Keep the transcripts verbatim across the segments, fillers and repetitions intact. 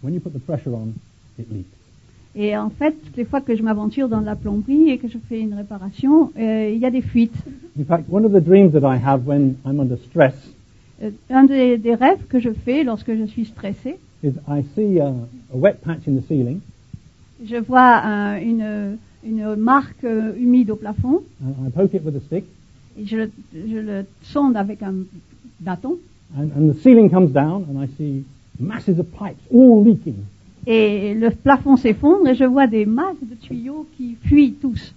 when you put the pressure on, it leaks. Et en fait, toutes les fois que je m'aventure dans la plomberie et que je fais une réparation, euh, il y a des fuites. In fact, one of the dreams that I have when I'm under stress Euh, un des, des rêves que je fais lorsque je suis stressée, is I see a, a wet patch in the ceiling, je vois un- une, une marque euh, humide au plafond and I poke it with a stick, et je le, je le sonde avec un bâton and, and the ceiling comes down, and I see masses of pipes all leaking. et le plafond s'effondre et je vois des masses de tuyaux qui fuient tous.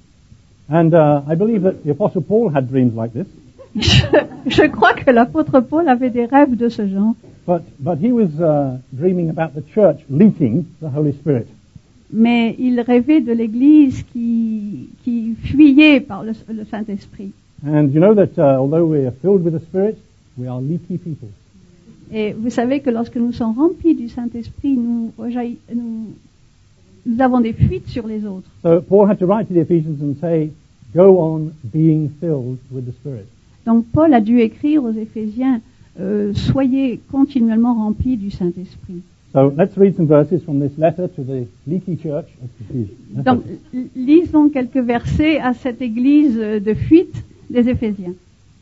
And uh, I believe that the Apostle Paul had dreams like this, Je, je crois que l'apôtre Paul avait des rêves de ce genre, but, but he was uh, dreaming about the church leaking the Holy Spirit. mais il rêvait de l'Église qui, qui fuyait par le, le Saint-Esprit. And you know that uh, although we are filled with the Spirit, we are leaky people. Et vous savez que lorsque nous sommes remplis du Saint-Esprit, nous, rejaillit- nous, nous avons des fuites sur les autres. So Paul had to write to the Ephesians and say, go on being filled with the Spirit. Donc Paul a dû écrire aux Éphésiens, euh, soyez continuellement remplis du Saint-Esprit. So let's read some verses from this letter to the leaky church of Ephesians. Donc l- lisons quelques versets à cette église euh, de fuite des Éphésiens.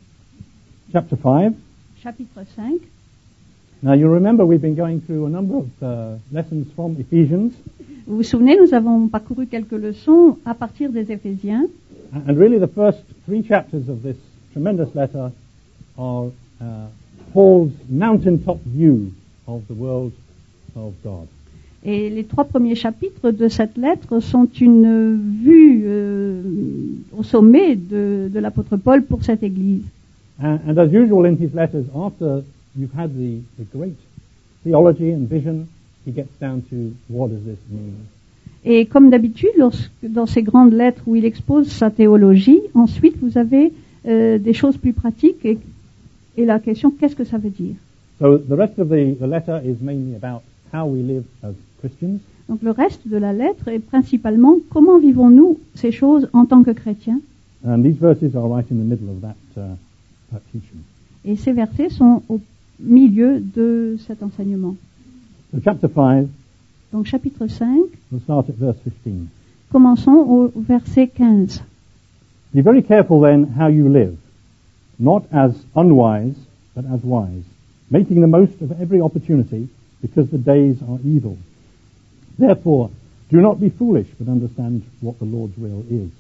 Chapter five. Chapitre cinq. Now you remember we've been going through a number of uh, lessons from Ephesians, Vous vous souvenez, nous avons parcouru quelques leçons à partir des Éphésiens. and really the first three chapters of this tremendous letter are uh, Paul's mountaintop view of the world of God. Et les trois premiers chapitres de cette lettre sont une vue euh, au sommet de, de l'apôtre Paul pour cette église. And, and as usual in his letters, after you've had the, the great theology and vision, he gets down to what does this mean? Et comme d'habitude, lorsque, dans ces grandes lettres où il expose sa théologie, ensuite vous avez euh, des choses plus pratiques et, et la question, qu'est-ce que ça veut dire? So the rest of the, the letter is mainly about how we live as Christians. Donc le reste de la lettre est principalement comment vivons-nous ces choses en tant que chrétiens. And these verses are right in the middle of that, uh, that teaching. Et ces versets sont au milieu de cet enseignement. So chapter five, Donc chapitre cinq, we'll start at verse fifteen. commençons au verset quinze. Be very careful then how you live, not as unwise, but as wise, making the most of every opportunity, because the days are evil. Therefore, do not be foolish, but understand what the Lord's will is.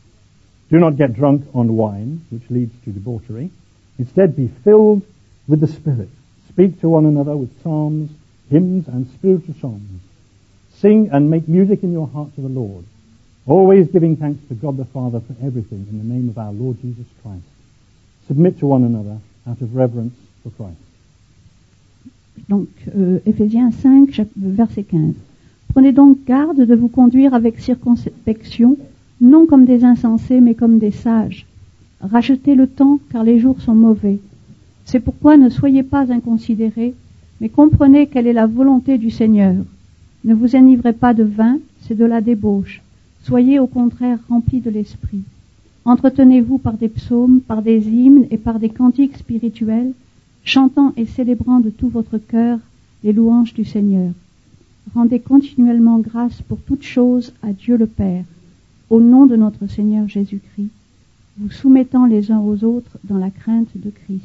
Do not get drunk on wine, which leads to debauchery. Instead, be filled with the Spirit. Speak to one another with psalms, hymns, and spiritual songs. Sing and make music in your heart to the Lord, always giving thanks to God the Father for everything in the name of our Lord Jesus Christ. Submit to one another out of reverence for Christ. Donc euh, Éphésiens cinq, chap- verset quinze. Prenez donc garde de vous conduire avec circonspection, non comme des insensés, mais comme des sages. Rachetez le temps, car les jours sont mauvais. C'est pourquoi ne soyez pas inconsidérés, mais comprenez quelle est la volonté du Seigneur. Ne vous enivrez pas de vin, c'est de la débauche. Soyez au contraire remplis de l'esprit. Entretenez-vous par des psaumes, par des hymnes et par des cantiques spirituels, chantant et célébrant de tout votre cœur les louanges du Seigneur. Rendez continuellement grâce pour toutes choses à Dieu le Père, au nom de notre Seigneur Jésus-Christ, vous soumettant les uns aux autres dans la crainte de Christ.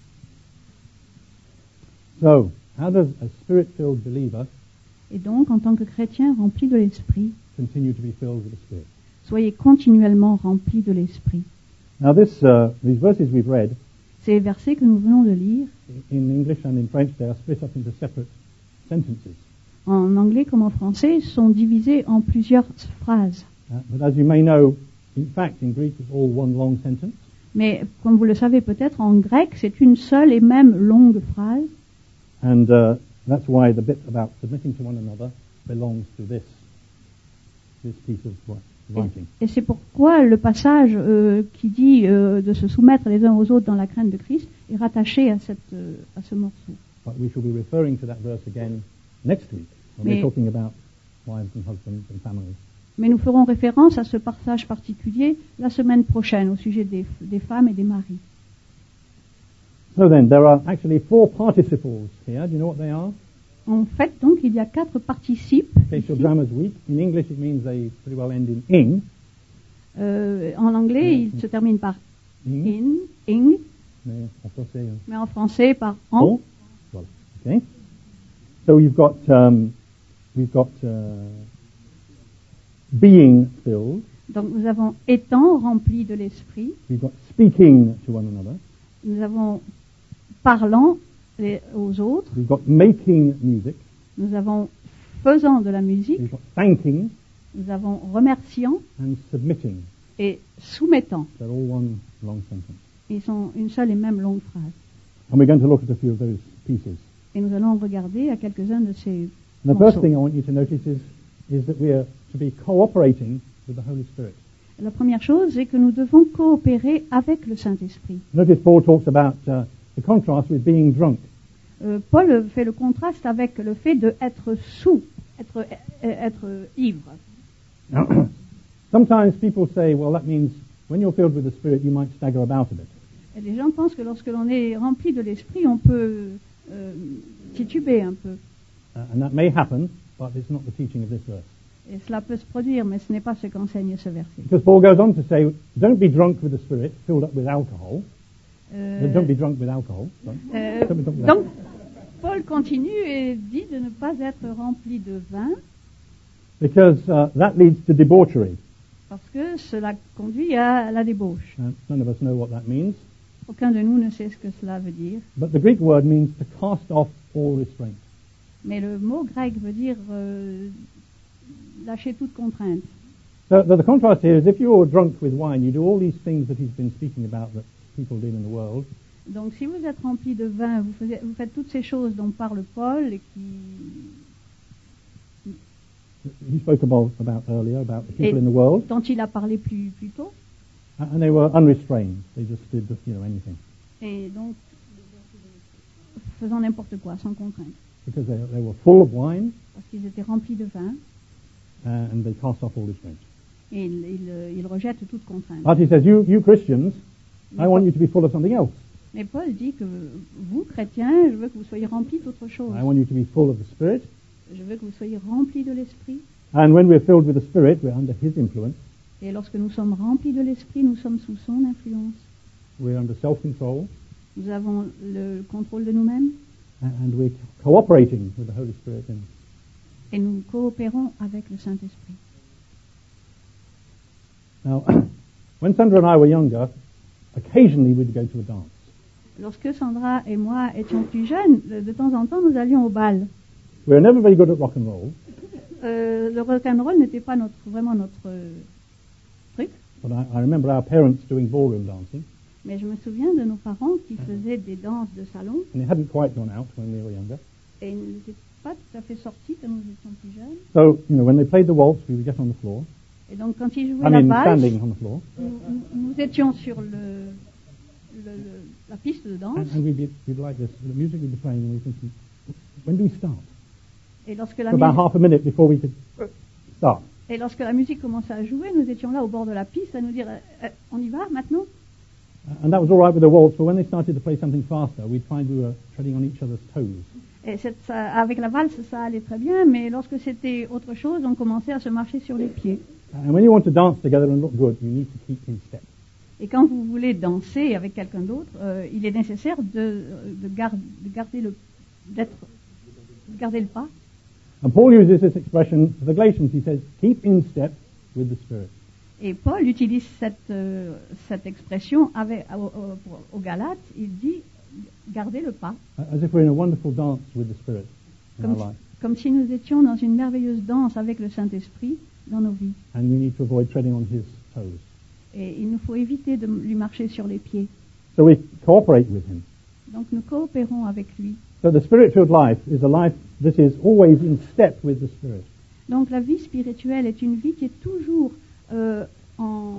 So, how does a spirit-filled believer Et donc, en tant que chrétien rempli de l'Esprit, continue to be filled with the Spirit? soyez continuellement remplis de l'Esprit. Now, this, uh, these verses we've read, Ces versets que nous venons de lire, in English and in French, they are split up into separate sentences. en anglais comme en français, sont divisés en plusieurs phrases. Uh, but as you may know, in fact, in Greek, it's all one long sentence. Mais comme vous le savez peut-être, en grec, c'est une seule et même longue phrase. And uh, that's why the bit about submitting to one another belongs to this, this piece of writing. Et c'est pourquoi le passage euh, qui dit euh, de se soumettre les uns aux autres dans la crainte de Christ est rattaché à, cette, euh, à ce morceau. But we shall be referring to that verse again next week when Mais- we're talking about wives and husbands and families. Mais nous ferons référence à ce passage particulier la semaine prochaine au sujet des, des femmes et des maris. So then, there are actually four participles here. Do you know what they are? En fait, donc, il y a quatre participes. In case your grammar's weak, in English it means they pretty well end in ing. Euh, en anglais, il se termine par Ing. in, ing, Mais en français, euh, mais en français par en. oh. Well, okay. So you've got um, we've got uh, being filled. Donc nous avons étant rempli de l'esprit, We've got speaking to one another. nous avons parlant les- aux autres, We've got making music. nous avons faisant de la musique, We've got thanking nous avons remerciant and submitting. et soumettant. They're all one long sentence. Ils sont une seule et même longue phrase. And we're going to look at a few of those pieces. Et nous allons regarder à quelques-uns de ces And the first morceaux. thing I want you to notice is, is that we are to be cooperating with the Holy Spirit. La première chose, c'est que nous devons coopérer avec le Saint-Esprit. Notice Paul talks about uh, the contrast with being drunk. Euh, Paul fait le contraste avec le fait d'être sous, être, euh, être ivre. Now, sometimes people say, well, that means when you're filled with the Spirit, you might stagger about a bit. Et les gens pensent que lorsque l'on est rempli de l'Esprit, on peut euh, tituber un peu. Uh, and that may happen, but it's not the teaching of this verse. Et cela peut se produire, mais ce n'est pas ce qu'enseigne ce verset. Because Paul goes on to say, don't be drunk with the Spirit, filled up with alcohol. Euh, Don't be drunk with alcohol. Sorry. euh, Don't be drunk with donc, alcohol. Paul continue et dit de ne pas être rempli de vin, Because uh, that leads to debauchery. parce que cela conduit à la débauche. Uh, none of us know what that means. Aucun de nous ne sait ce que cela veut dire, But the Greek word means to cast off all restraint. mais le mot grec veut dire euh, lâcher toute contrainte. So the, the contrast here is if you're drunk with wine, you do all these things that he's been speaking about that people did in the world. Donc si vous êtes rempli de vin, vous, faisiez- vous faites toutes ces choses dont parle Paul et qui... He spoke about, about earlier, about the people Et- in the world, dont il a parlé plus, plus tôt. and they were unrestrained. They just did, you know, anything Et donc, faisant n'importe quoi, sans contrainte. because they, they were full of wine Parce qu'ils étaient remplis de vin uh, and they cast off all restraint. et ils, ils- ils rejettent toute contrainte. But he says, you, you Christians, I want you to be full of something else. Mais Paul dit que vous, chrétiens, je veux que vous soyez remplis d'autre chose. I want you to be full of the Spirit. Je veux que vous soyez remplis de l'Esprit. And when we're filled with the Spirit, we're under His influence. Et lorsque nous sommes remplis de l'Esprit, nous sommes sous son influence. We're under self-control, Nous avons le contrôle de nous-mêmes and, and we're cooperating with the Holy Spirit. And et nous coopérons avec le Saint-Esprit. now, when Sandra and I were younger, occasionally we'd go to a dance. Lorsque Sandra et moi étions plus jeunes, de, de temps en temps, nous allions au bal. We were never very good at rock and roll, Euh, le rock'n'roll n'était pas notre, vraiment notre euh, truc, but I, I remember our parents doing ballroom dancing, mais je me souviens de nos parents qui faisaient des danses de salon and it hadn't quite gone out when we were younger. et ils n'étaient pas tout à fait sortis quand nous étions plus jeunes. So, you know, when they played the waltz, we would get on the floor. Et donc quand ils jouaient I la mean, valse, standing on the floor, nous, nous- nous étions sur le, le- le- la piste de danse and, and we'd be we'd like this. The music would be playing, and we'd be thinking, when do we start? et lorsque la For about musique half a minute before we could start. et lorsque la musique commençait à jouer, nous étions là au bord de la piste à nous dire euh, euh, on y va maintenant. And that was all right with the waltz, but when they started to play something faster, we'd find we were treading on each other's toes. Et cette- ça- avec la valse, ça allait très bien, mais lorsque c'était autre chose, on commençait à se marcher sur les pieds. And when you want to dance together and look good, you need to keep in step. Et quand vous voulez danser avec quelqu'un d'autre, euh, il est nécessaire de, de, gar- de garder le d'être de garder le pas. And Paul uses this expression for the Galatians. He says, keep in step with the Spirit. Et Paul utilise cette, euh, cette expression avec, au, au- pour- aux Galates. Il dit garder le pas, As if we're in a wonderful dance with the Spirit in comme our si, life. comme si nous étions dans une merveilleuse danse avec le Saint-Esprit dans nos vies. And we need to avoid treading on his toes. Et il nous faut éviter de lui marcher sur les pieds. So we cooperate with him. Donc nous coopérons avec lui. So the Spirit-filled life is a life that is always in step with the Spirit. Donc la vie spirituelle est une vie qui est toujours euh, en,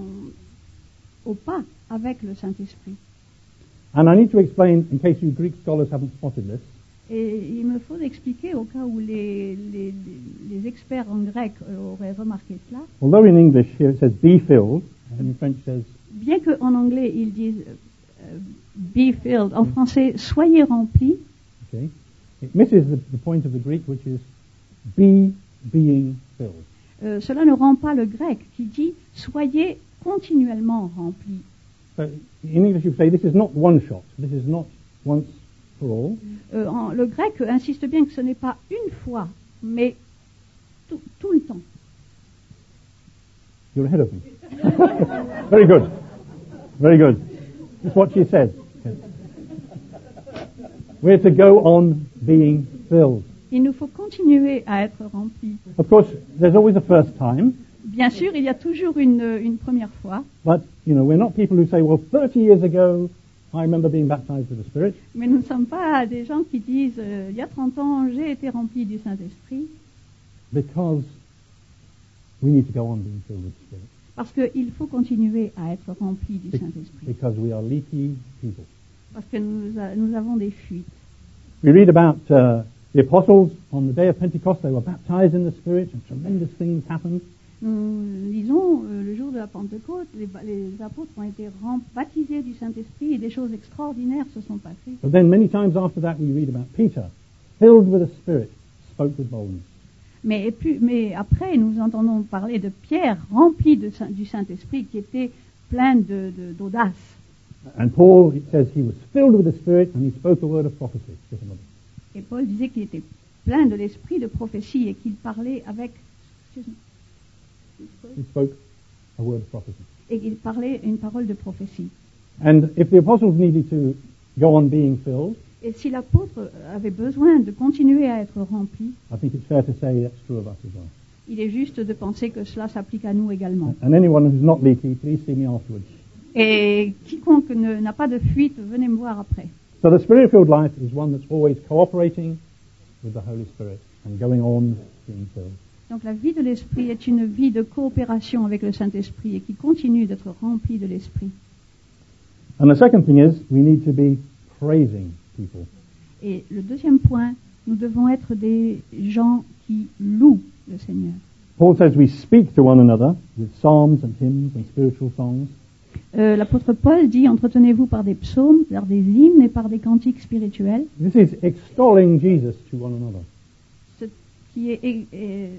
au pas avec le Saint-Esprit. And I need to explain, in case you Greek scholars haven't spotted this, Et il me faut expliquer au cas où les, les, les experts en grec euh, auraient remarqué cela. although in English here it says be filled, and in French it says Bien qu'en anglais ils disent euh, be filled, en français soyez remplis, okay, It misses the, the point of the Greek, which is be being filled. Euh, cela ne rend pas le grec qui dit « soyez continuellement remplis ». So in English you say this is not one shot, this is not once for all. Euh, en- le grec insiste bien que ce n'est pas une fois, mais tout, tout le temps. You're ahead of me. Very good. Very good. That's what she says. Okay. We're to go on being filled. Il nous faut continuer à être remplis. Of course, there's always a first time, Bien sûr, il y a toujours une, une première fois, but, you know, we're not people who say, well, thirty years ago, I remember being baptized with the Spirit. mais nous ne sommes pas des gens qui disent euh, il y a trente ans, j'ai été rempli du Saint-Esprit, Because we need to go on being filled with the Spirit. parce qu'il faut continuer à être rempli du Be- Saint-Esprit, Because we are leaky people. parce que nous, a- nous avons des fuites. We read about uh, the apostles on the day of Pentecost. They were baptized in the Spirit and tremendous things happened. Nous lisons euh, le jour de la Pentecôte, les, ba- les apôtres ont été rem- baptisés du Saint-Esprit et des choses extraordinaires se sont passées. But then many times after that we read about Peter, filled with the Spirit, spoke with boldness. Mais, et puis- mais après, nous entendons parler de Pierre rempli de Saint- du Saint-Esprit qui était plein de- de- d'audace. And Paul, it says he was filled with the Spirit and he spoke a word of prophecy. Just a moment. Et Paul disait qu'il était plein de l'esprit de prophétie et qu'il parlait avec excuse-moi. He spoke a word of prophecy. et qu'il parlait une parole de prophétie. And if the apostles needed to go on being filled, Et si l'apôtre avait besoin de continuer à être rempli, I think it's fair to say that's true of us as well. il est juste de penser que cela s'applique à nous également. And anyone who's not leaky, please see me afterwards. Et quiconque ne- n'a pas de fuite, venez me voir après. So the Spirit-filled life is one that's always cooperating with the Holy Spirit and going on being filled. Donc la vie de l'esprit est une vie de coopération avec le Saint-Esprit et qui continue d'être remplie de l'esprit. And the second thing is we need to be praising people. Et le deuxième point, nous devons être des gens qui louent le Seigneur. Paul says we speak to one another with psalms and hymns and spiritual songs. Euh, L'apôtre Paul dit, entretenez-vous par des psaumes, par des hymnes et par des cantiques spirituels, This is extolling Jesus to one another. ce qui est é- é-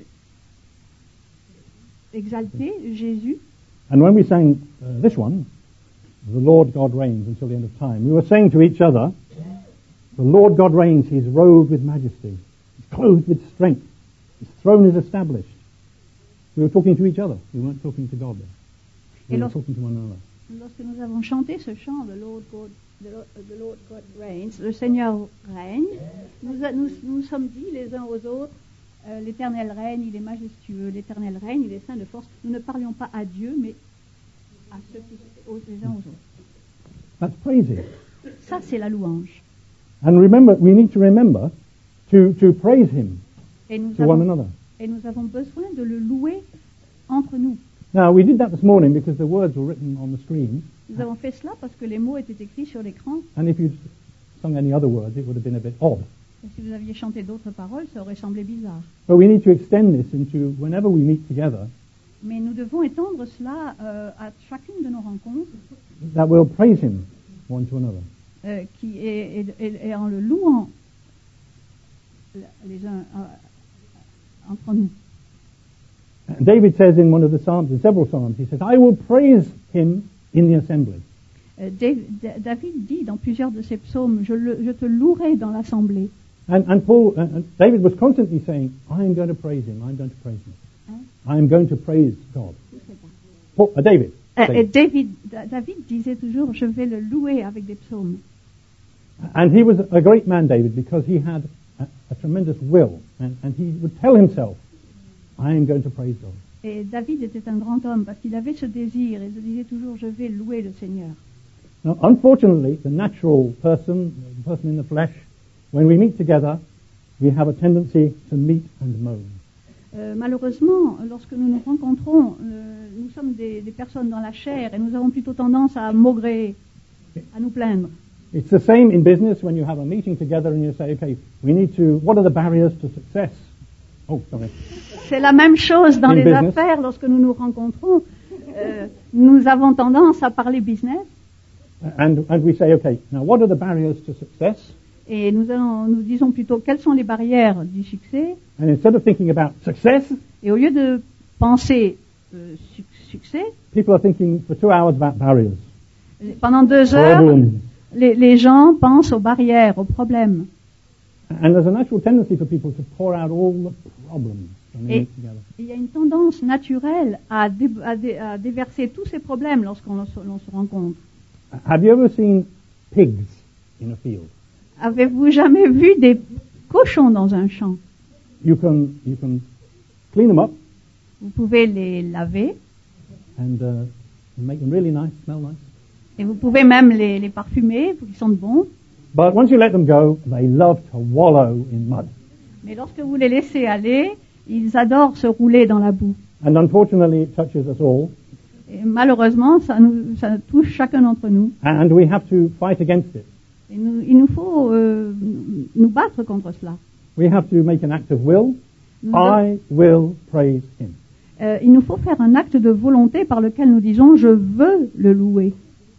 exalté Jésus. And when we sang uh, this one, the Lord God reigns until the end of time, we were saying to each other, the Lord God reigns, he is robed with majesty, he's clothed with strength, his throne is established. We were talking to each other, we weren't talking to God there. We Et were lors- talking to one another. Lorsque nous avons chanté ce chant, The Lord God, the Lord, the Lord God reigns, le Seigneur règne, nous, a- nous, nous sommes dit les uns aux autres, euh, l'Éternel règne, il est majestueux, l'Éternel règne, il est saint de force. Nous ne parlions pas à Dieu, mais à ceux qui, aux, les uns aux autres. That's praising. Ça, c'est la louange. And remember, we need to remember to, to praise him Et nous, to one avons, another. et nous avons besoin de le louer entre nous. Now, we did that this morning because the words were written on the screen, Nous avons fait cela parce que les mots étaient écrits sur l'écran. and if you'd sung any other words, it would have been a bit odd. Et si vous aviez chanté d'autres paroles, ça aurait semblé bizarre. But we need to extend this into whenever we meet together, Mais nous devons étendre cela euh, à chacune de nos rencontres, that we'll praise him one to another. euh, qui est, est- est- est en le louant les uns euh, entre nous. And David says in one of the Psalms, in several Psalms, he says, I will praise him in the assembly. Euh, Dave- Da- David dit dans plusieurs de ses psaumes, je, le- je te louerai dans l'assemblée. And, and Paul, uh, and David was constantly saying, I am going to praise him, I am going to praise him. Hein? I am going to praise God. Paul, uh, David. Euh, et David. David, Da- David disait toujours, je vais le louer avec des psaumes. And he was a great man, David, because he had a, a tremendous will. And, and he would tell himself, I am going to praise God. Et David était un grand homme parce qu'il avait ce désir et il disait toujours, je vais louer le Seigneur. Now, unfortunately, the natural person, the person in the flesh, when we meet together, we have a tendency to meet and moan. Euh, malheureusement, lorsque nous nous rencontrons, euh, nous sommes des, des personnes dans la chair et nous avons plutôt tendance à maugréer, à nous plaindre. It's the same in business when you have a meeting together and you say, okay, we need to, what are the barriers to success? Oh, sorry. C'est la même chose dans In les business. affaires lorsque nous nous rencontrons. Euh, nous avons tendance à parler business And, and we say, okay, now what are the barriers to success? Et nous, allons, nous disons plutôt quelles sont les barrières du succès. And instead of thinking about success, Et au lieu de penser euh, su- succès, people are thinking for two hours about barriers, pendant deux heures, problems. les, les gens pensent aux barrières, aux problèmes. And there's a natural tendency for people to pour out all the problems when they Et meet together. il y a une tendance naturelle à, dé, à, dé, à déverser tous ces problèmes lorsqu'on se, l'on se rencontre. Have you ever seen pigs in a field? Avez-vous jamais vu des cochons dans un champ? You can you can clean them up Vous pouvez les laver and uh, make them really nice, smell nice. et vous pouvez même les, les parfumer pour qu'ils sentent bon. But once you let them go, they love to wallow in mud. Mais lorsque vous les laissez aller, ils adorent se rouler dans la boue. And unfortunately, it touches us all. Et malheureusement, ça, nous, ça touche chacun d'entre nous. And we have to fight against it. Et nous, il nous faut euh, nous battre contre cela. We have to make an act of will. Nous I will praise him. Euh, il nous faut faire un acte de volonté par lequel nous disons je veux le louer.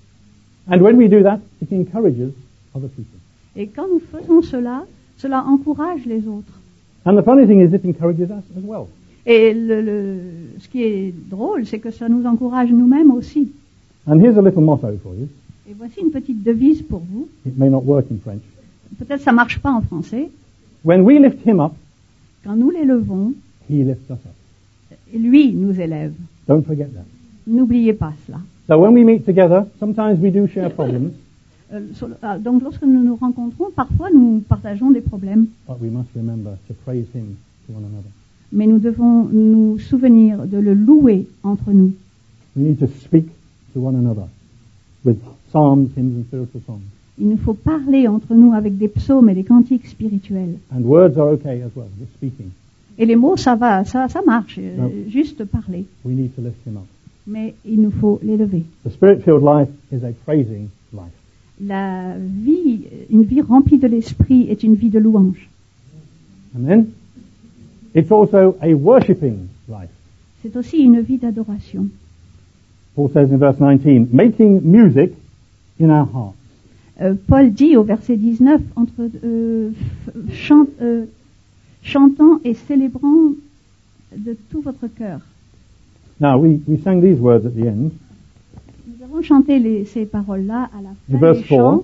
And when we do that, it encourages other people. Et quand nous faisons cela, cela encourage les autres. And the funny thing is, it encourages us as well. Et le, le, ce qui est drôle, c'est que ça nous encourage nous-mêmes aussi. And here's a little motto for you. Et voici une petite devise pour vous. It may not work in French. Peut-être ça marche pas en français. When we lift him up, Quand nous l'élevons, he lifts us up. lui nous élève. Don't forget that. N'oubliez pas cela. So when we meet together, sometimes we do share problems, Euh, sur le- ah, donc lorsque nous nous rencontrons, parfois nous partageons des problèmes, but we must remember to praise him to one another. mais nous devons nous souvenir de le louer entre nous. We need to speak to one another with psalms, hymns, and spiritual songs. Il nous faut parler entre nous avec des psaumes et des cantiques spirituels. And words are okay as well, just speaking. Et les mots, ça va, ça, ça marche, euh, Non. juste parler. We need to lift him up. Mais il nous faut l'élever. The spirit-filled life is a praising life. La vie, une vie remplie de l'esprit est une vie de louange. Amen? It's also a worshipping life. C'est aussi une vie d'adoration. Paul says in verse nineteen, making music in our hearts. Euh, Paul dit au verset dix-neuf, entre euh, f- chant- euh, chantant et célébrant de tout votre cœur. Now, we, we sang these words at the end. Nous avons chanté les- ces paroles-là à la fin Verse des chants.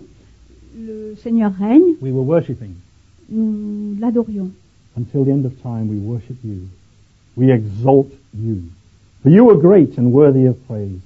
Le Seigneur règne, We were worshipping. nous l'adorions. Until the end of time, we worship you. We exalt you. For you are great and worthy of praise.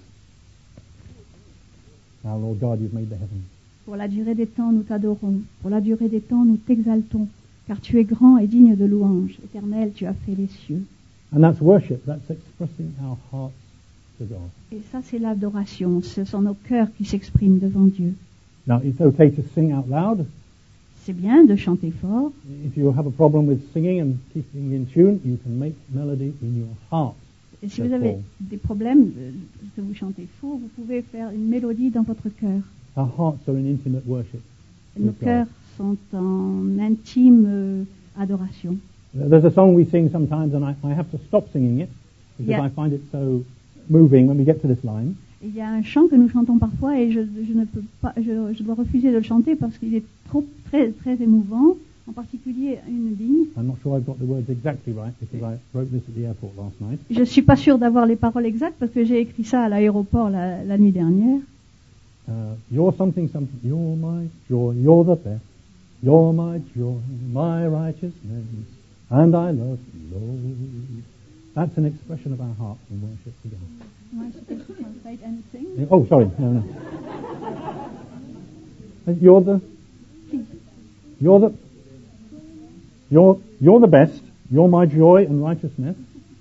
Now, Lord God, you've made the heavens. Pour la durée des temps, nous t'adorons. Pour la durée des temps, nous t'exaltons. Car tu es grand et digne de louange. Éternel, tu as fait les cieux. And that's worship. That's expressing our hearts to God. Et ça, c'est l'adoration. Ce sont nos cœurs qui s'expriment devant Dieu. Now, it's okay to sing out loud. C'est bien de chanter fort. If you have a problem with singing and keeping in tune, you can make melody in your heart. Et si vous avez des problèmes euh, que vous chantez faux, vous pouvez faire une mélodie dans votre cœur. Our hearts are in intimate worship. Nos with God. cœurs sont en intime euh, adoration. There's a song we sing sometimes, and I, I have to stop singing it because Yeah. I find it so moving when we get to this line. Il y a un chant que nous chantons parfois et je, je ne peux pas, je, je dois refuser de le chanter parce qu'il est trop très très émouvant. En particulier une ligne. I'm not sure I've got the words exactly right because I wrote this at the airport last night. Je suis pas sûre d'avoir les paroles exactes parce que j'ai écrit ça à l'aéroport la, la nuit dernière. Uh, you're something, something. You're my joy. You're the best. You're my joy, my righteousness, and I love you, Lord. That's an expression of our hearts in worship to God. Am I supposed to translate anything? Oh, sorry. No, no. And You're the. You're the. You're you're the best. You're my joy and righteousness.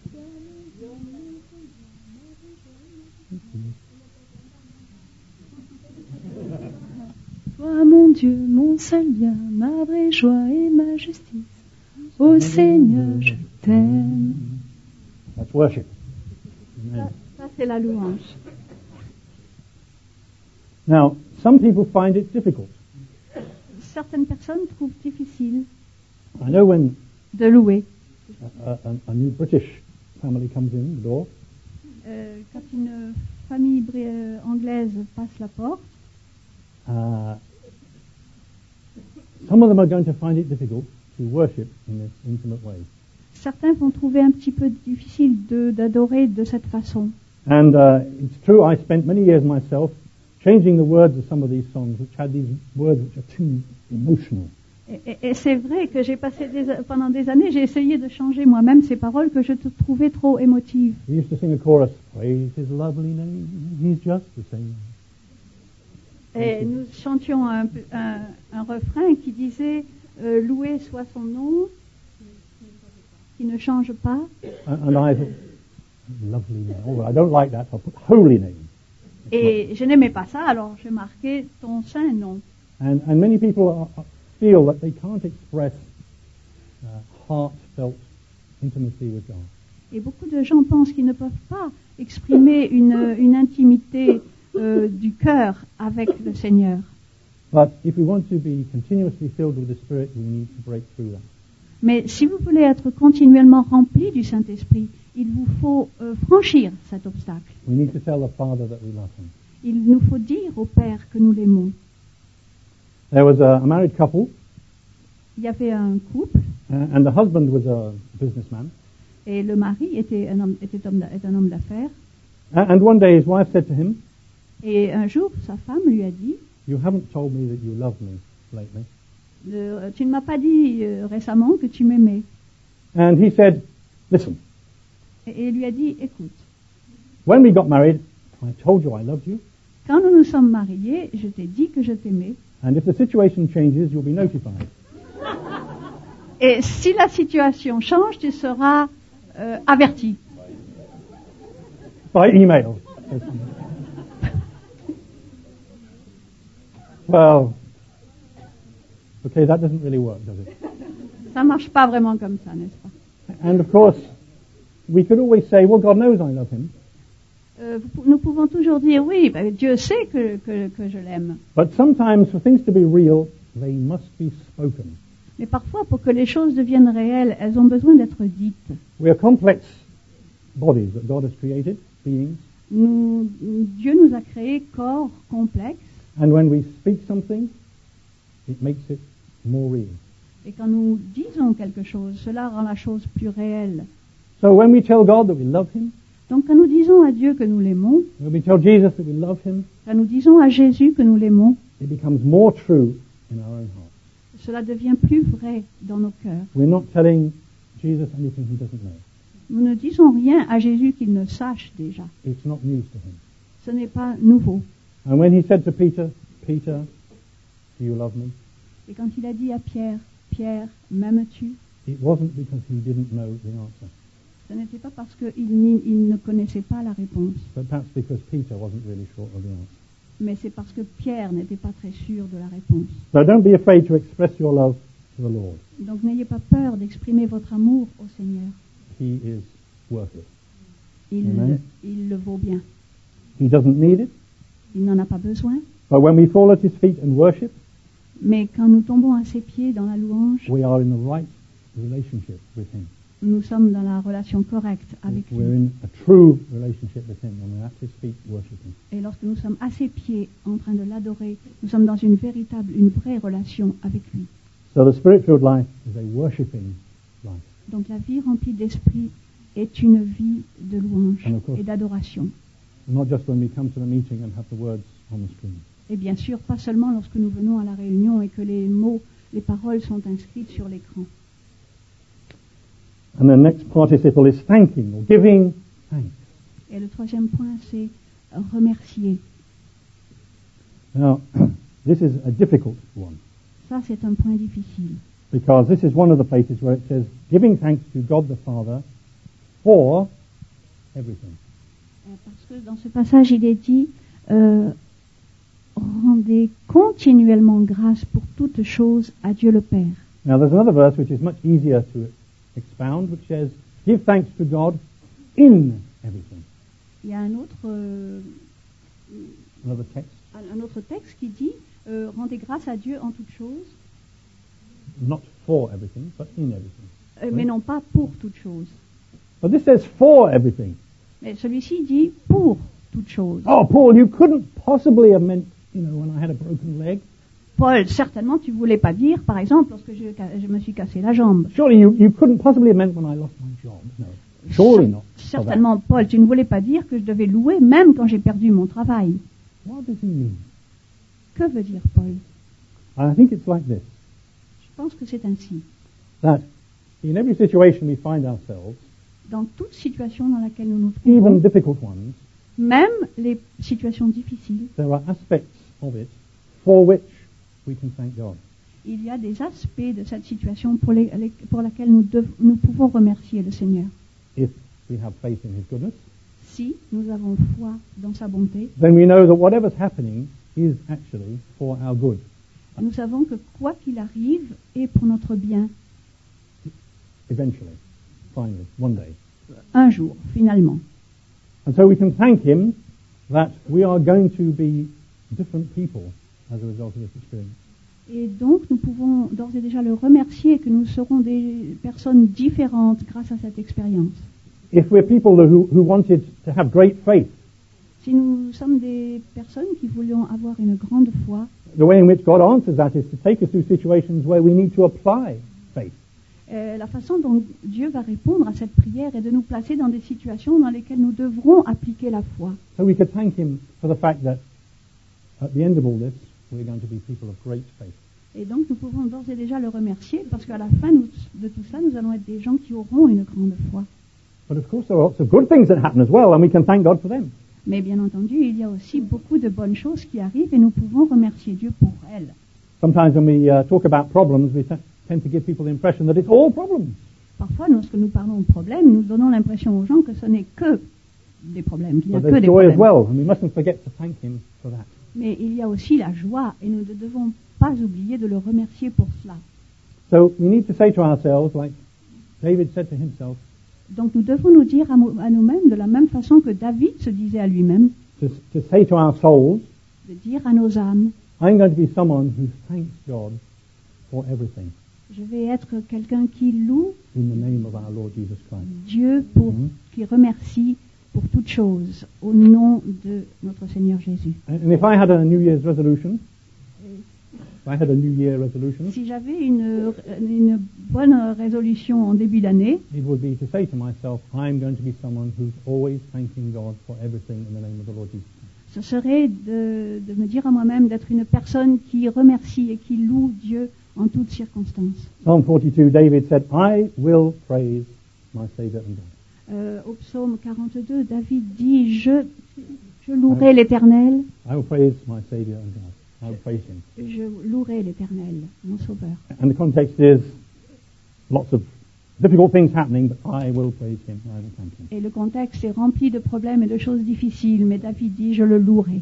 Toi, mon Dieu, mon seul bien, ma vraie joie et ma justice. Ô Seigneur, je t'aime. That's worship. Ça, Amen. ça, c'est la louange. Now, some people find it difficult. Certaines personnes trouvent difficile I know when de louer. a, a, a new British family comes in the door, Euh, quand une famille bri- euh, anglaise passe la porte, uh, Some of them are going to find it difficult to worship in this intimate way. Certains vont trouver un petit peu difficile de, d'adorer de cette façon. And uh, it's true, I spent many years myself changing the words of some of these songs, which had these words which are too emotional. Et, et, et c'est vrai que j'ai passé des, pendant des années, j'ai essayé de changer moi-même ces paroles que je t- trouvais trop émotives. We used to sing a chorus, praise his lovely name, he's just the same. Et nous chantions un, un, un refrain qui disait euh, loué soit son nom, qui ne change pas. And, and I thought, lovely name. Oh, well, I don't like that, so I'll put holy name. Et je n'aimais pas ça, alors j'ai marqué ton saint nom. And, and many people are, are, feel that they can't express uh, heartfelt intimacy with God. Et beaucoup de gens pensent qu'ils ne peuvent pas exprimer une, une intimité euh, du cœur avec le Seigneur. But if we want to be continuously filled with the Spirit, we need to break through that. Mais si vous voulez être continuellement rempli du Saint-Esprit, il vous faut euh, franchir cet obstacle. We need to tell the Father that we love Him. Il nous faut dire au Père que nous l'aimons. There was a, a married couple, Il y avait un couple uh, and the husband was a businessman. et le mari était un homme, était homme d'a- est un homme d'affaires. Uh, and one day his wife said to him, Et un jour, sa femme lui a dit, "You haven't told me that you love me lately." euh, tu ne m'as pas dit euh, récemment que tu m'aimais. And he said, "Listen, Et, et il lui a dit, écoute, when we got married, I told you I loved you, quand nous nous sommes mariés, je t'ai dit que je t'aimais. and if the situation changes, you'll be notified." Et si la situation change, tu seras euh, averti. By email. Well, okay, that doesn't really work, does it? Ça marche pas vraiment comme ça, n'est-ce pas? And of course, we could always say, well, God knows I love him. Euh, vous- nous pouvons toujours dire, oui, ben, Dieu sait que, que, que je l'aime. But sometimes for things to be real, they must be spoken. Mais parfois, pour que les choses deviennent réelles, elles ont besoin d'être dites. We are complex bodies that God has created, beings, Nous, Dieu nous a créés corps complexes, and when we speak something, it makes it more real. et quand nous disons quelque chose, cela rend la chose plus réelle. So when we tell God that we love him, Donc quand nous disons à Dieu que nous l'aimons, when we tell Jesus that we love him, quand nous disons à Jésus que nous l'aimons, it becomes more true in our own heart. cela devient plus vrai dans nos cœurs. We're not telling Jesus anything he doesn't know. Nous ne disons rien à Jésus qu'il ne sache déjà. It's not news to him. Ce n'est pas nouveau. And when he said to Peter, Peter, do you love me? Et quand il a dit à Pierre, Pierre, m'aimes-tu? It wasn't because he didn't know the answer, Ce n'était pas parce qu'il n'y- il ne connaissait pas la réponse, but perhaps because Peter wasn't really sure of the answer. mais c'est parce que Pierre n'était pas très sûr de la réponse. So don't be afraid to express your love to the Lord. Donc n'ayez pas peur d'exprimer votre amour au Seigneur. He is worth it. Il, Amen. il le vaut bien. He doesn't need it, Il n'en a pas besoin. but when we fall at his feet and worship, Mais quand nous tombons à ses pieds dans la louange, we are in the right relationship with him. nous sommes dans la relation correcte avec We're lui. in a true relationship with him when we're at his feet worshiping. Et lorsque nous sommes à ses pieds en train de l'adorer, nous sommes dans une véritable, une vraie relation avec lui. So the spirit-filled life is a worshiping life. Donc la vie remplie d'esprit est une vie de louange And of course- et d'adoration. Not just when we come to the meeting and have the words on the screen. Et bien sûr, pas seulement lorsque nous venons à la réunion et que les mots, les paroles sont inscrites sur l'écran. And the next participle is thanking or giving thanks. Et le troisième point, c'est remercier. Now, this is a difficult one Ça, c'est un point difficile. because this is one of the places where it says giving thanks to God the Father for everything. Euh, Parce que dans ce passage, il est dit euh, rendez continuellement grâce pour toutes choses à Dieu le Père. Now, there's another verse which is much easier to expound, which says give thanks to God in everything. Il y a un autre, euh, Another text, un autre texte qui dit euh, rendez grâce à Dieu en toutes choses, not for everything, but in everything. euh, mais non pas pour toutes choses. But this says for everything. Mais celui-ci dit pour toutes choses. Oh, Paul, you couldn't possibly have meant, you know, when I had a broken leg. Paul, certainement tu voulais pas dire, par exemple, lorsque je, je me suis cassé la jambe. Surely you, you couldn't possibly have meant when I lost my job. No. Surely not. for that. Certainement, Paul, tu ne voulais pas dire que je devais louer même quand j'ai perdu mon travail. What does he mean? Que veut dire Paul? I think it's like this. Je pense que c'est ainsi. That in every situation we find ourselves, Dans toute situation dans laquelle nous nous even trouvons, difficult ones, même les situations difficiles, there are aspects of it for which we can thank God. il y a des aspects de cette situation pour, les, les- pour laquelle nous, dev- nous pouvons remercier le Seigneur. If we have faith in His goodness, Si nous avons foi dans sa bonté, then we know that whatever's happening is actually for our good. nous savons que quoi qu'il arrive est pour notre bien Eventually, finally, one day. un jour, finalement. And so we can thank Him that we are going to be different people as a result of this experience. Et donc, nous pouvons d'ores et déjà le remercier que nous serons des personnes différentes grâce à cette expérience. If we're people who, who wanted to have great faith, Si nous sommes des personnes qui voulions avoir une grande foi, the way in which God answers that is to take us through situations where we need to apply faith. euh, la façon dont Dieu va répondre à cette prière est de nous placer dans des situations dans lesquelles nous devrons appliquer la foi. So we could thank Him for the fact that at the end of all this, we're going to be people of great faith. Et donc, nous pouvons d'ores et déjà le remercier parce qu'à la fin nous- de tout ça, nous allons être des gens qui auront une grande foi. But of course, there are lots of good things that happen as well, and we can thank God for them. Mais bien entendu, il y a aussi beaucoup de bonnes choses qui arrivent et nous pouvons remercier Dieu pour elles. Sometimes when we uh, talk about problems, we t- tend to give people the impression that it's all problems. Parfois, lorsque nous parlons de problèmes, nous donnons l'impression aux gens que ce n'est que des problèmes, qu'il n'y a But que there's des joy as problèmes. well, and we mustn't forget to thank Him for that. Mais il y a aussi la joie et nous ne devons pas oublier de le remercier pour cela. So we need to say to ourselves, like David said to himself, Donc nous devons nous dire à, mo- à nous-mêmes, de la même façon que David se disait à lui-même, to, to say to our souls, de dire à nos âmes, I'm going to be someone who thanks God for everything je vais être quelqu'un qui loue in the name of our Lord Jesus Christ. Dieu, pour, Mhm. qui remercie pour toutes choses, au nom de notre Seigneur Jésus. And, and if I had a New Year's resolution, if I had a New Year resolution, Si j'avais une, une bonne résolution en début d'année, it would be to say to myself, I'm going to be someone who's always thanking God for everything in the name of the Lord Jesus Christ. ce serait de, de me dire à moi-même d'être une personne qui remercie et qui loue Dieu en toutes circonstances. Psalm forty-two, David said, I will praise my Saviour and God. Euh, au psaume quarante-deux, David dit, je, je louerai l'Éternel, I will praise my Saviour and God. I will praise Him. je louerai l'Éternel, mon Sauveur. And the context is lots of difficult things happening, but I will praise Him. I will thank Him. Et le contexte est rempli de problèmes et de choses difficiles, mais David dit, je le louerai.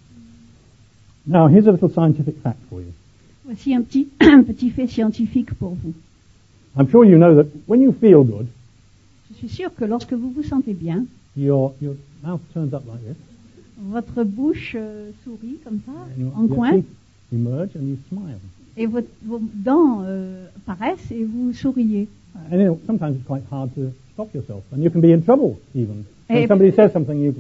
Now, here's a little scientific fact for you. Voici un petit, un petit fait scientifique pour vous. I'm sure you know that when you feel good, Je suis sûre que lorsque vous vous sentez bien, your, your mouth turns up like this, votre bouche euh, sourit comme ça, and your, en your coin, teeth emerge and you smile. et votre- vos dents euh, paraissent et vous souriez. And you know, sometimes it's quite hard to stop yourself, and you can be in trouble even. When Et- somebody says something, you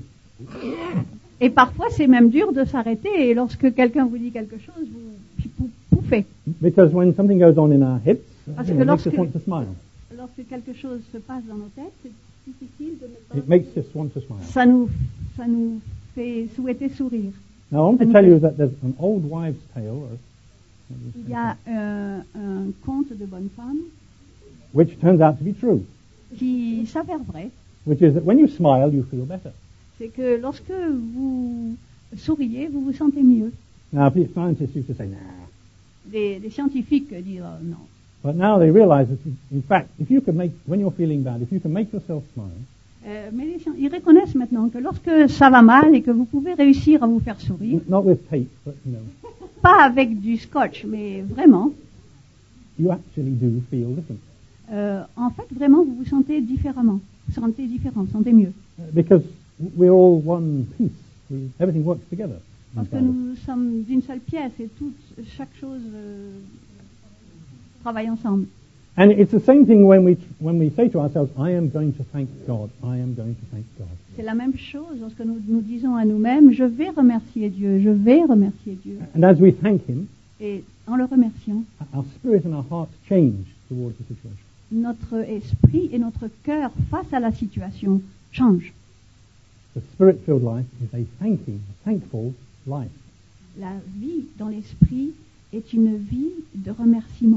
Et parfois, c'est même dur de s'arrêter, et lorsque quelqu'un vous dit quelque chose, vous pou- pouffez. because when something goes on in our heads, Parce you que know, it makes us lorsque- want to smile. Lorsque quelque chose se passe dans nos têtes, c'est difficile de ne It pas... makes us want to smile. Ça nous, ça nous fait souhaiter sourire. Now, I want to tell you that there's an old wives' tale, or, Il y a euh, un conte de bonne femme which turns out to be true, qui s'avère vrai. which is that when you smile, you feel better. C'est que lorsque vous souriez, vous vous sentez mieux. Now, pe- scientists used to say, nah. Les, les scientifiques disent oh, non. But now they realize that, in fact, if you can make, when you're feeling bad, if you can make yourself smile, Euh, mais les scien- ils reconnaissent maintenant que lorsque ça va mal et que vous pouvez réussir à vous faire sourire, not with tape, but, you know, pas avec du scotch, mais vraiment, you actually do feel different. euh, en fait, vraiment, vous vous sentez différemment. Vous sentez différent, vous sentez mieux. Uh, Because we're all one piece. We, everything works together. Parce que inside us. nous sommes d'une seule pièce et toute, chaque chose euh, travaille ensemble. And it's the same thing when we, when we say to ourselves, I am going to thank God. I am going to thank God. C'est la même chose lorsque nous nous disons à nous-mêmes, je vais remercier Dieu, je vais remercier Dieu. And as we thank Him, Et Et en le remerciant, our spirit and our hearts change towards the situation. notre esprit et notre cœur face à la situation changent. The spirit-filled life is a thanking, a thankful life. La vie dans l'esprit est une vie de remerciement.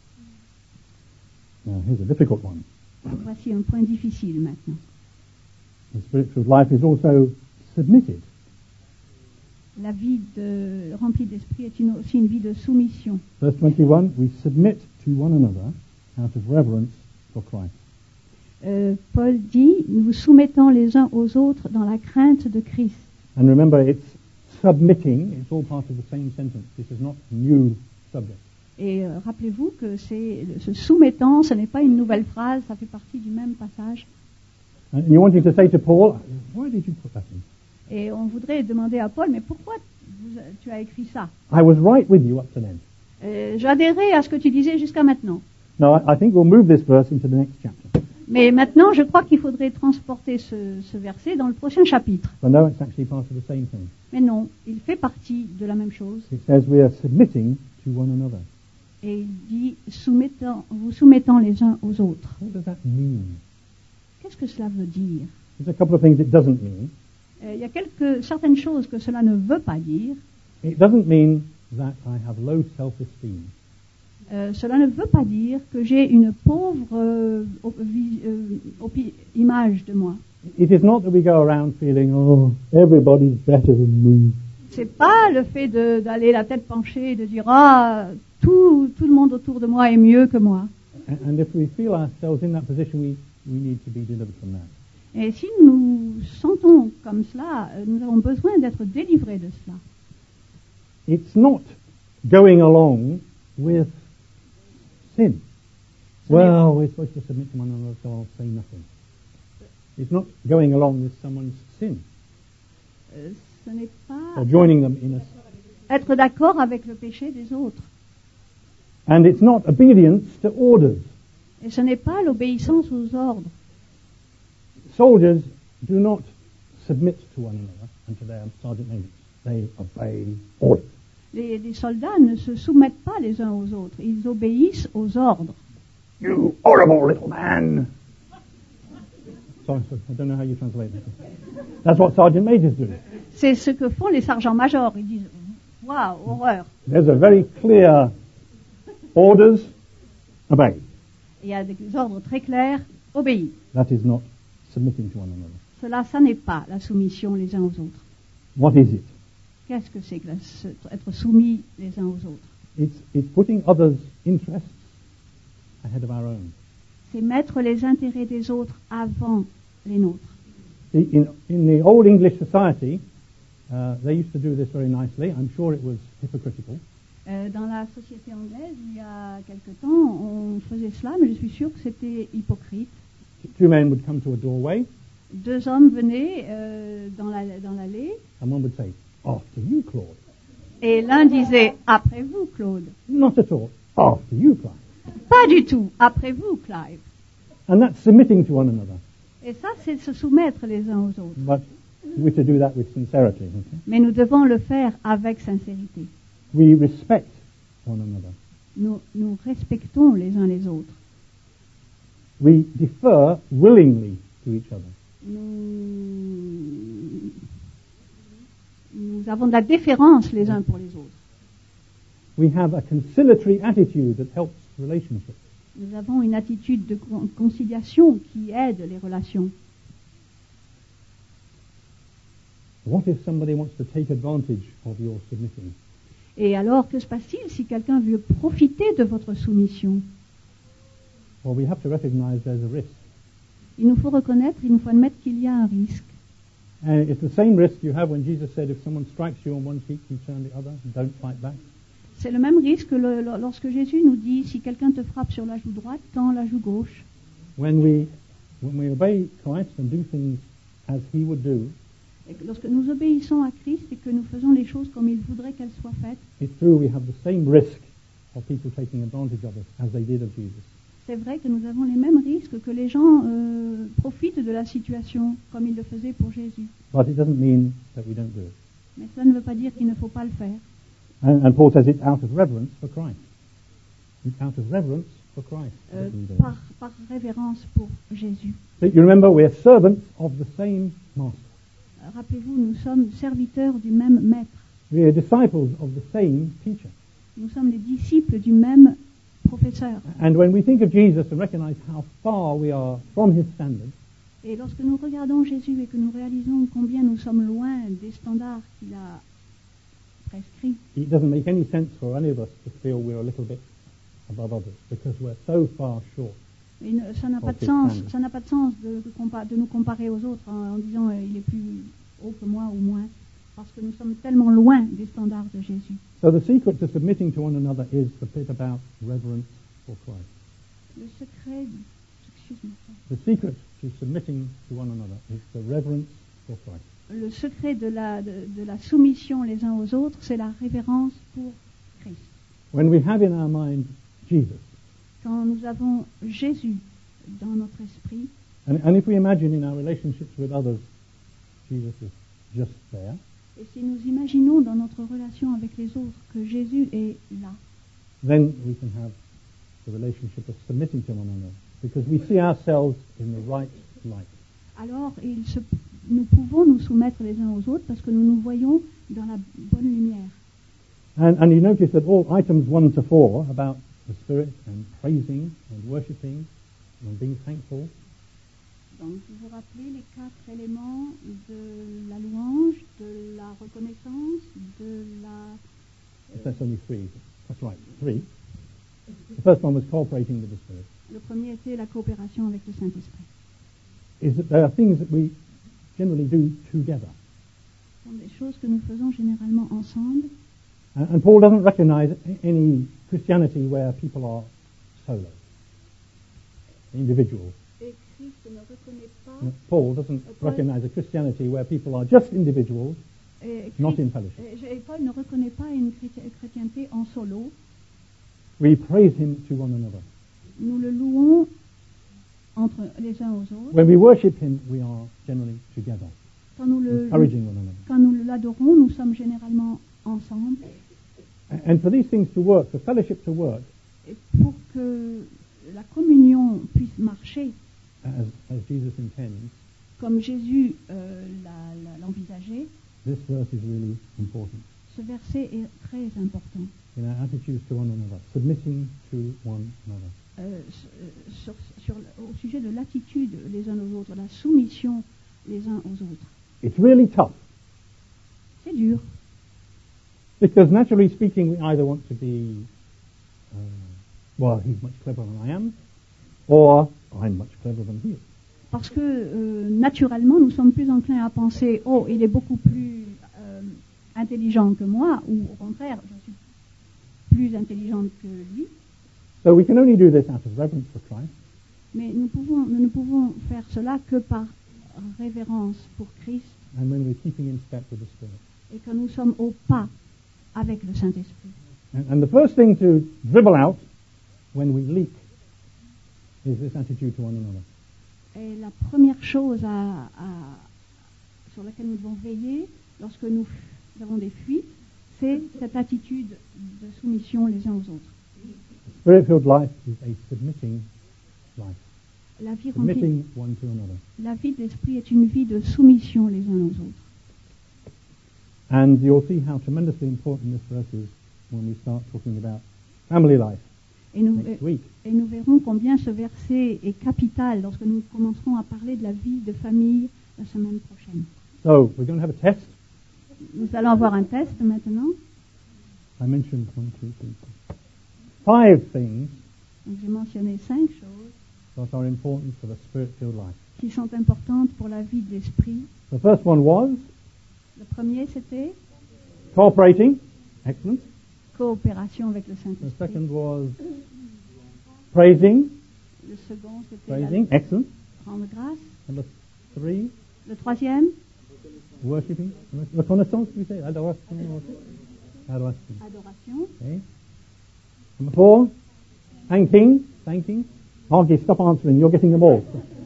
Now, here's a difficult one. Voici un point difficile maintenant. The spirit-filled life is also submitted. La vie de, remplie d'esprit est une, aussi une vie de soumission. Verse twenty-one, we submit to one another out of reverence for Christ. Euh, Paul dit, nous vous soumettons les uns aux autres dans la crainte de Christ. And remember, it's submitting, it's all part of the same sentence. This is not a new subject. Et euh, rappelez-vous que c'est ce soumettant, ce n'est pas une nouvelle phrase, ça fait partie du même passage. And you're wanting to say to Paul, why did you put that in? Et on voudrait demander à Paul, mais pourquoi vous- tu as écrit ça? I was right with you up to then. Euh, J'adhérais à ce que tu disais jusqu'à maintenant. No, I, I think we'll move this verse into the next chapter. Mais maintenant, je crois qu'il faudrait transporter ce, ce verset dans le prochain chapitre. But no, it's actually part of the same thing. Mais non, il fait partie de la même chose. It says we are submitting to one another. Et il dit, soumettant, vous soumettant les uns aux autres. What does that mean? Qu'est-ce que cela veut dire? There's a couple of things it doesn't mean. Euh, Il y a quelques, certaines choses que cela ne veut pas dire. It doesn't mean that I have low self-esteem. Euh, cela ne veut pas dire que j'ai une pauvre euh, op- vi- euh, opi- image de moi. It is not that we go around feeling, oh, everybody's better than me. C'est pas le fait de- d'aller la tête penchée et de dire ah tout, tout le monde autour de moi est mieux que moi. And, and if we feel ourselves in that position, we, we need to be delivered from that. Et si nous sentons comme cela, euh, nous avons besoin d'être délivrés de cela. It's not going along with sin. Well, we're supposed to submit to one another, so I'll say nothing. It's not going along with someone's sin Euh, ce n'est pas or joining them in a... être d'accord avec le péché des autres. And it's not obedience to orders. Et ce n'est pas l'obéissance aux ordres. Soldiers do not submit to one another and to their sergeant majors. They obey orders. Les, les soldats ne se soumettent pas les uns aux autres. Ils obéissent aux ordres. You horrible little man! Sorry, sorry, I don't know how you translate that. That's what sergeant majors do. C'est ce que font les sergents-majors. Ils disent « Waouh, horreur !» There's a very clear orders, obey. Il y a des ordres très clairs, obéis. That is not submitting to one another. Cela, ça n'est pas la soumission les uns aux autres. What is it? Qu'est-ce que c'est que la- se- être soumis les uns aux autres? It's, it's putting others' interests ahead of our own. C'est mettre les intérêts des autres avant les nôtres. See, in, in the old English society, uh, they used to do this very nicely. I'm sure it was hypocritical. Euh, dans la société anglaise, il y a quelque temps, on faisait cela, mais je suis sûre que c'était hypocrite. Two men would come to a doorway, Deux hommes venaient euh, dans la- dans l'allée, and one would say, after you, Claude. et l'un disait « Après vous, Claude ». Not at all. After you, Clive. Pas du tout. Après vous, Clive. And that's submitting to one another. Et ça, c'est se soumettre les uns aux autres. But we're to do that with sincerity. Okay? Mais nous devons le faire avec sincérité. We respect one another. Nous, nous respectons les uns les autres. We defer willingly to each other. Nous, nous avons de la déférence les uns pour les autres. We have a conciliatory attitude that helps relationships. Nous avons une attitude de con- conciliation qui aide les relations. What if somebody wants to take advantage of your submitting? Et alors, que se passe-t-il si quelqu'un veut profiter de votre soumission? Well, we have to recognize there's a risk. Il nous faut reconnaître, il nous faut admettre qu'il y a un risque. And it's the same risk you have when Jesus said, if someone strikes you on one cheek, you turn the other and don't fight back. C'est le même risque que le- le- lorsque Jésus nous dit, si quelqu'un te frappe sur la joue droite, tends la joue gauche. When we, when we obey Christ and do things as he would do, Et que lorsque nous obéissons à Christ et que nous faisons les choses comme il voudrait qu'elles soient faites, it's true we have the same risk of people taking advantage of us as they did of Jesus. c'est vrai que nous avons les mêmes risques que les gens euh, profitent de la situation comme ils le faisaient pour Jésus. But it doesn't mean that we don't do it. Mais cela ne veut pas dire qu'il ne faut pas le faire. And, and Paul says it's out of reverence for Christ. It's out of reverence for Christ. Euh, par, par révérence pour Jésus. So you remember, we're servants of the same master. Euh, Rappelez-vous, nous sommes serviteurs du même maître. We are disciples of the same teacher. Nous sommes les disciples du même professeur. And when we think of Jesus and recognize how far we are from his standards, Et lorsque nous regardons Jésus et que nous réalisons combien nous sommes loin des standards qu'il a prescrits, it doesn't make any sense for any of us to feel we're a little bit above others because we're so far short. et ne- ça n'a pas de Ok, sens, standard. ça n'a pas de sens de, de compa- de nous comparer aux autres en, en disant euh, il est plus haut que moi ou moins, parce que nous sommes tellement loin des standards de Jésus. So the secret to submitting to one another is the bit about reverence for Christ. Le secret, excuse-moi, The secret to submitting to one another is the reverence for Christ. le secret de la, de, de la soumission les uns aux autres, c'est la révérence pour Christ. When we have in our mind Jesus, Quand nous avons Jésus dans notre esprit, and, and if we imagine in our relationships with others, Jesus is just there, et si nous imaginons dans notre relation avec les autres que Jésus est là, then we can have the relationship of submitting to one another because we see ourselves in the right light. alors il se, nous pouvons nous soumettre les uns aux autres parce que nous nous voyons dans la bonne lumière. And, and you notice that all items one to four about the Spirit and praising and worshipping and being thankful, Donc vous vous rappelez les quatre éléments de la louange, de la reconnaissance, de la... that's only three. That's right, three. The first one was cooperating with the Spirit. Le premier était la coopération avec le Saint-Esprit. Is that there are things that we generally do together. Ce sont des choses que nous faisons généralement ensemble. And, and Paul doesn't recognize a- any Christianity where people are solo, individuals. Et Christ ne reconnaît pas... No, Paul doesn't Paul- recognize a Christianity where people are just individuals, Et Christ- not in fellowship. et Paul ne reconnaît pas une chréti- chrétienté en solo. We praise him to one another. Nous le louons entre les uns aux autres. When we worship him, we are generally together, Quand nous le, encouraging one another. quand nous l'adorons, nous sommes généralement ensemble. A- And for these things to work, for fellowship to work, Et pour que la communion puisse marcher as, as Jesus intends, comme Jésus euh, l'a- l'a- l'envisageait, this verse is really important. ce verset est très important. In our attitudes to one another, submitting to one another. Euh, sur, sur- au sujet de l'attitude les uns aux autres, la soumission les uns aux autres. It's really tough C'est dur, because naturally speaking, we either want to be, uh, well, he's much cleverer than I am, or I'm much cleverer than he is. parce que euh, naturellement, nous sommes plus enclins à penser « Oh, il est beaucoup plus euh, intelligent que moi » ou au contraire, je suis plus intelligente que lui. So we can only do this out of reverence for Christ, Mais nous, pouvons, nous ne pouvons faire cela que par révérence pour Christ and when we're keeping in step with the Spirit. et que nous sommes au pas avec le Saint-Esprit. And, and the first thing to dribble out when we leak is this attitude to one another. Et la première chose à, à- sur laquelle nous devons veiller lorsque nous, f- nous avons des fuites, c'est cette attitude de soumission les uns aux autres. Spirit-filled life is a submitting life, La vie, remplie, submitting one to another. la vie de l'esprit est une vie de soumission les uns aux autres. And you'll see how tremendously important this verse is when we start talking about family life Et nous, next week. et nous verrons combien ce verset est capital lorsque nous commencerons à parler de la vie de famille la semaine prochaine. So we're going to have a test. Nous allons avoir un test maintenant. I mentioned one, two, three, four, five things Donc, j'ai mentionné cinq choses that are important for the spirit-filled life. qui sont importantes pour la vie de l'esprit. The first one was Le premier, c'était cooperating, excellent. coopération avec le The Saint-Esprit. second was praising, Le second, c'était praising, excellent. la rendre grâce. Number three, Le troisième, worshipping, reconnaissance, we say, adoration, or- adoration. adoration. Okay. Number four, thanking, thanking. Okay, stop answering, you're getting them all.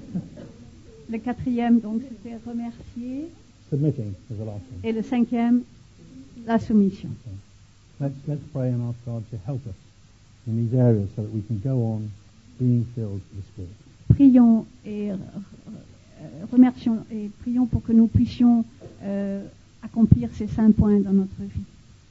Le quatrième, donc, c'était remercier. Submitting is the last one. Et le cinquième, la soumission. let's, let's pray and ask God to help us in these areas so that we can go on being filled with the Spirit. Prions et euh, remercions et prions pour que nous puissions euh, accomplir ces saints points dans notre vie.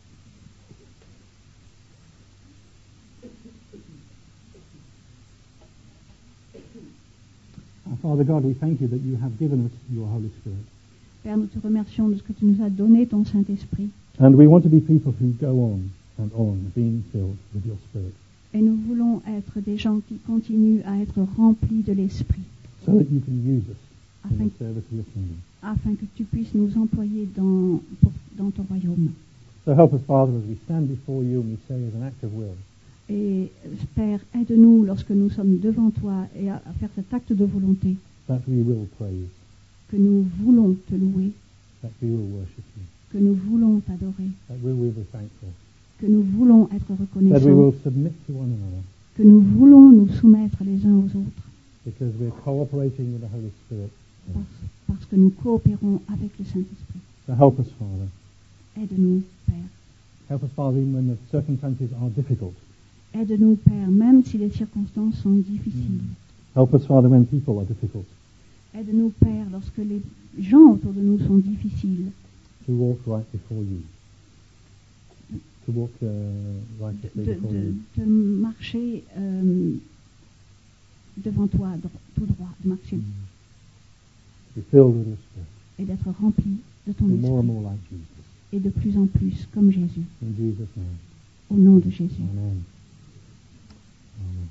Our Father God, we thank you that you have given us your Holy Spirit. Père, nous te remercions de ce que tu nous as donné, ton Saint-Esprit. And we want to be people who go on and on being filled with your Spirit. Et nous voulons être des gens qui continuent à être remplis de l'Esprit, so that you can use us in afin, the service of your kingdom. afin que tu puisses nous employer dans, pour- dans ton royaume. So help us, Father, as we stand before you and we say as an act of will, Et euh, Père, aide-nous lorsque nous sommes devant toi et à, à faire cet acte de volonté, that we will praise, que nous voulons te louer, that we will worship you, que nous voulons t'adorer, that we will be thankful, que nous voulons être that we reconnaissants, will submit to one another, que nous voulons nous soumettre les uns aux autres, because we're cooperating with the Holy Spirit. parce, parce que nous coopérons avec le Saint-Esprit. So help us, Father. Aide-nous, Père. Help us, Father, even when the circumstances are difficult. Aide-nous, Père, même si les circonstances sont difficiles. Help us, Father, when people are difficult, Aide-nous, Père, lorsque les gens autour de nous sont difficiles, to walk right before you, to walk uh, righteously de, before de, you. de marcher euh, devant toi, dro- tout droit, de marcher Mm. Be filled with your Spirit. et d'être rempli de ton Be more and esprit, more like Jesus. et de plus en plus comme Jésus, In Jesus' name. au nom de Jésus. Amen. Amen.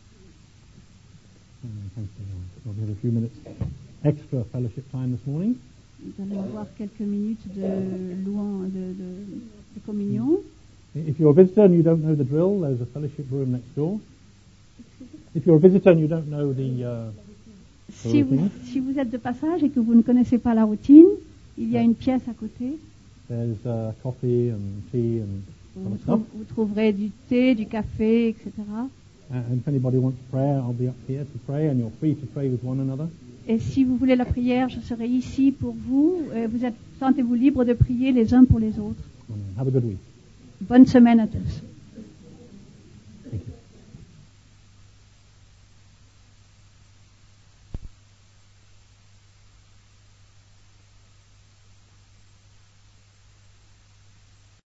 Amen. Thank you, Lord. Well, we have a few minutes extra fellowship time this morning. Nous allons avoir quelques minutes de louant, de, de, de communion. If you're a visitor and you don't know the drill, there's a fellowship room next door. If you're a visitor and you don't know the uh, Si vous, si vous êtes de passage et que vous ne connaissez pas la routine, il y a une pièce à côté. there's uh, coffee and tea and Vous, other trou- stuff. vous trouverez du thé, du café, et cetera. Uh, and if anybody wants prayer, I'll be up here to pray, and you're free to pray with one another. Et si vous voulez la prière, je serai ici pour vous. Euh, Vous êtes, sentez-vous libre de prier les uns pour les autres. Amen. Have a good week. Bonne semaine à tous.